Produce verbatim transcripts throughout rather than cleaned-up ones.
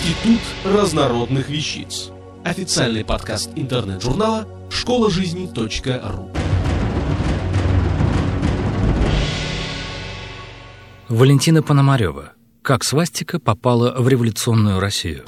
Институт разнородных вещиц. Официальный подкаст интернет-журнала школа жизни точка ру. Валентина Пономарёва. Как свастика попала в революционную Россию.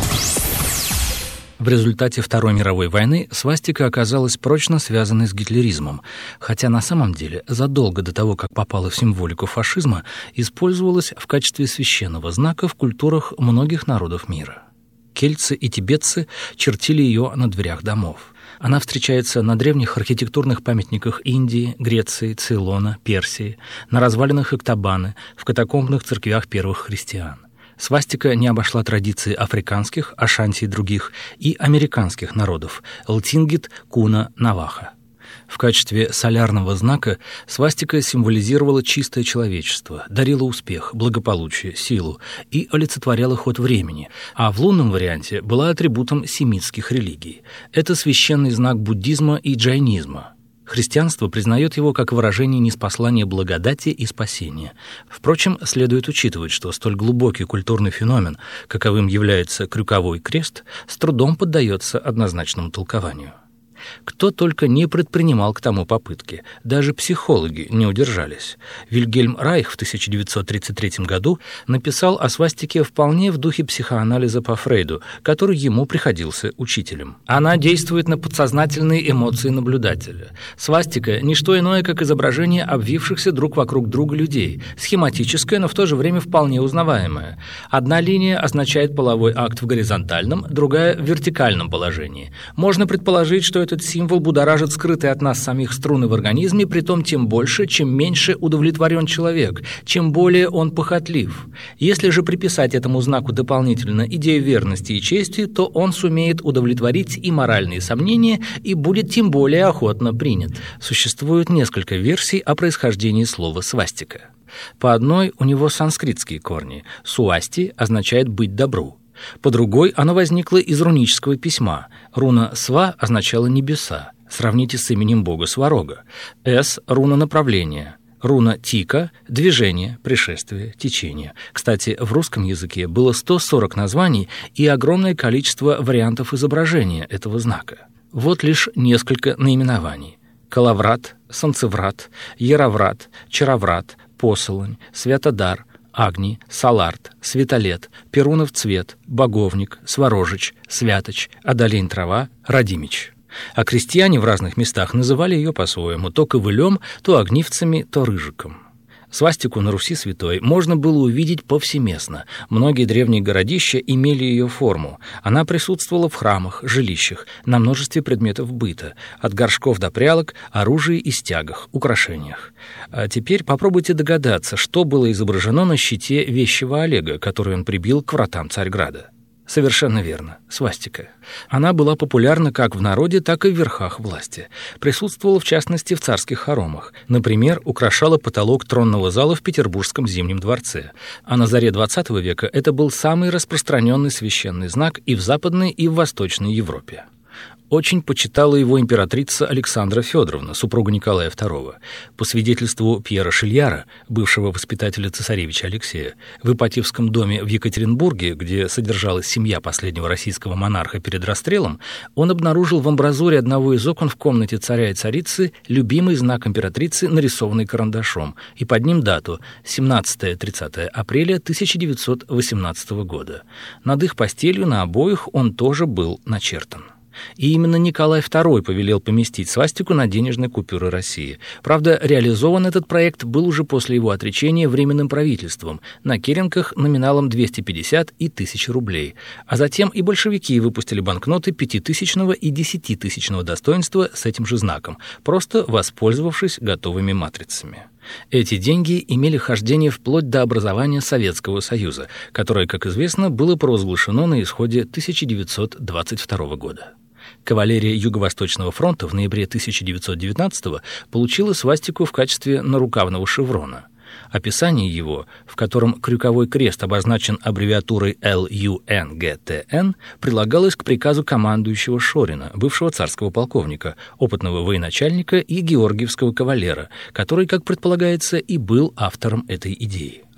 В результате Второй мировой войны свастика оказалась прочно связанной с гитлеризмом, хотя на самом деле задолго до того, как попала в символику фашизма, использовалась в качестве священного знака в культурах многих народов мира. Кельтцы и тибетцы чертили ее на дверях домов. Она встречается на древних архитектурных памятниках Индии, Греции, Цейлона, Персии, на развалинах Эктабаны, в катакомбных церквях первых христиан. Свастика не обошла традиции африканских, ашанти и других, и американских народов – Лтингит, Куна, Наваха. В качестве солярного знака свастика символизировала чистое человечество, дарила успех, благополучие, силу и олицетворяла ход времени, а в лунном варианте была атрибутом семитских религий. Это священный знак буддизма и джайнизма. Христианство признает его как выражение ниспослания благодати и спасения. Впрочем, следует учитывать, что столь глубокий культурный феномен, каковым является крюковой крест, с трудом поддается однозначному толкованию. Кто только не предпринимал к тому попытки, даже психологи не удержались. Вильгельм Райх в тысяча девятьсот тридцать третьем году написал о свастике вполне в духе психоанализа по Фрейду, который ему приходился учителем. Она действует на подсознательные эмоции наблюдателя. Свастика – не что иное, как изображение обвившихся друг вокруг друга людей, схематическое, но в то же время вполне узнаваемое. Одна линия означает половой акт в горизонтальном, другая – в вертикальном положении. Можно предположить, что это Этот символ будоражит скрытые от нас самих струны в организме, притом тем больше, чем меньше удовлетворен человек, чем более он похотлив. Если же приписать этому знаку дополнительно идею верности и чести, то он сумеет удовлетворить и моральные сомнения, и будет тем более охотно принят. Существует несколько версий о происхождении слова «свастика». По одной у него санскритские корни. «Суасти» означает «быть добру». По другой оно возникло из рунического письма. Руна «сва» означала «небеса». Сравните с именем бога Сварога. «С» — руна направления. Руна «тика» — движение, пришествие, течение. Кстати, в русском языке было сто сорок названий и огромное количество вариантов изображения этого знака. Вот лишь несколько наименований. Калаврат, Солнцеврат, Яроврат, Чароврат, Посолонь, Святодар, Агни, Саларт, Светолет, Перунов цвет, Боговник, Сварожич, Святоч, Одолень трава, Радимич. А крестьяне в разных местах называли ее по-своему: то ковылем, то огнивцами, то рыжиком. Свастику на Руси Святой можно было увидеть повсеместно. Многие древние городища имели ее форму. Она присутствовала в храмах, жилищах, на множестве предметов быта, от горшков до прялок, оружии и стягах, украшениях. А теперь попробуйте догадаться, что было изображено на щите вещего Олега, который он прибил к вратам Царьграда. Совершенно верно, свастика. Она была популярна как в народе, так и в верхах власти. Присутствовала, в частности, в царских хоромах. Например, украшала потолок тронного зала в Петербургском Зимнем дворце. А на заре двадцатого века это был самый распространенный священный знак и в Западной, и в Восточной Европе. Очень почитала его императрица Александра Федоровна, супруга Николая второго. По свидетельству Пьера Шильяра, бывшего воспитателя цесаревича Алексея, в Ипатьевском доме в Екатеринбурге, где содержалась семья последнего российского монарха перед расстрелом, он обнаружил в амбразуре одного из окон в комнате царя и царицы любимый знак императрицы, нарисованный карандашом, и под ним дату семнадцатое-тридцатое апреля тысяча девятьсот восемнадцатого года. Над их постелью на обоих он тоже был начертан. И именно Николай второй повелел поместить свастику на денежной купюре России. Правда, реализован этот проект был уже после его отречения Временным правительством на керенках номиналом двести пятьдесят и тысяча рублей. А затем и большевики выпустили банкноты пятитысячного и десятитысячного достоинства с этим же знаком, просто воспользовавшись готовыми матрицами. Эти деньги имели хождение вплоть до образования Советского Союза, которое, как известно, было провозглашено на исходе тысяча девятьсот двадцать второго года. Кавалерия Юго-Восточного фронта в ноябре тысяча девятьсот девятнадцатого получила свастику в качестве нарукавного шеврона. Описание его, в котором крюковой крест обозначен аббревиатурой эл ю эн гэ тэ эн, прилагалось к приказу командующего Шорина, бывшего царского полковника, опытного военачальника и георгиевского кавалера, который, как предполагается, и был автором этой идеи.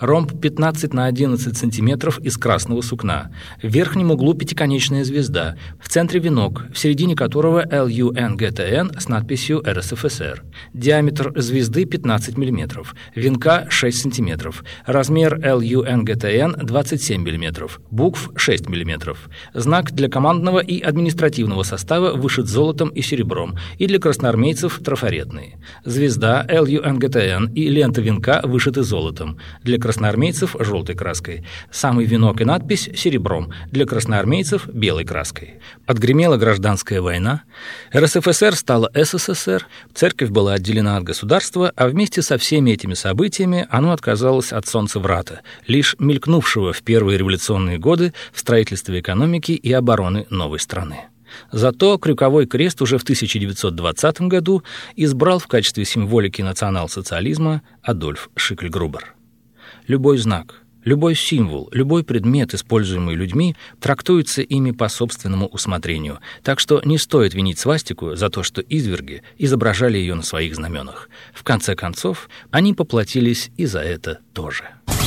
Ромб пятнадцать на одиннадцать сантиметров из красного сукна. В верхнем углу пятиконечная звезда. В центре венок, в середине которого эл ю эн гэ тэ эн с надписью эр эс эф эс эр. Диаметр звезды пятнадцать миллиметров. Венка шесть сантиметров. Размер эл ю эн гэ тэ эн двадцать семь миллиметров. Букв шесть миллиметров. Знак для командного и административного состава вышит золотом и серебром, и для красноармейцев трафаретные. Звезда эл ю эн гэ тэ эн и лента венка вышиты золотом. Для красноармейцев – желтой краской. Самый венок и надпись – серебром. Для красноармейцев – белой краской. Отгремела гражданская война. эр эс эф эс эр стала эс эс эс эр. Церковь была отделена от государства, а вместе со всеми этими событиями оно отказалось от солнцеврата, лишь мелькнувшего в первые революционные годы в строительстве экономики и обороны новой страны. Зато крюковой крест уже в тысяча девятьсот двадцатом году избрал в качестве символики национал-социализма Адольф Шикльгрубер. Любой знак, любой символ, любой предмет, используемый людьми, трактуется ими по собственному усмотрению, так что не стоит винить свастику за то, что изверги изображали ее на своих знаменах. В конце концов, они поплатились и за это тоже.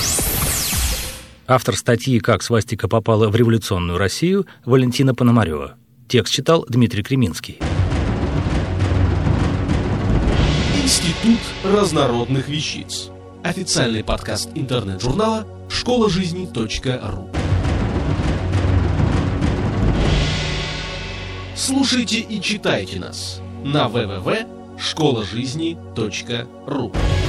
Автор статьи «Как свастика попала в революционную Россию» Валентина Пономарёва. Текст читал Дмитрий Креминский. Институт разнородных вещиц. Официальный подкаст интернет-журнала школа жизни точка ру. Слушайте и читайте нас на дабл ю дабл ю дабл ю точка школа жизни точка ру.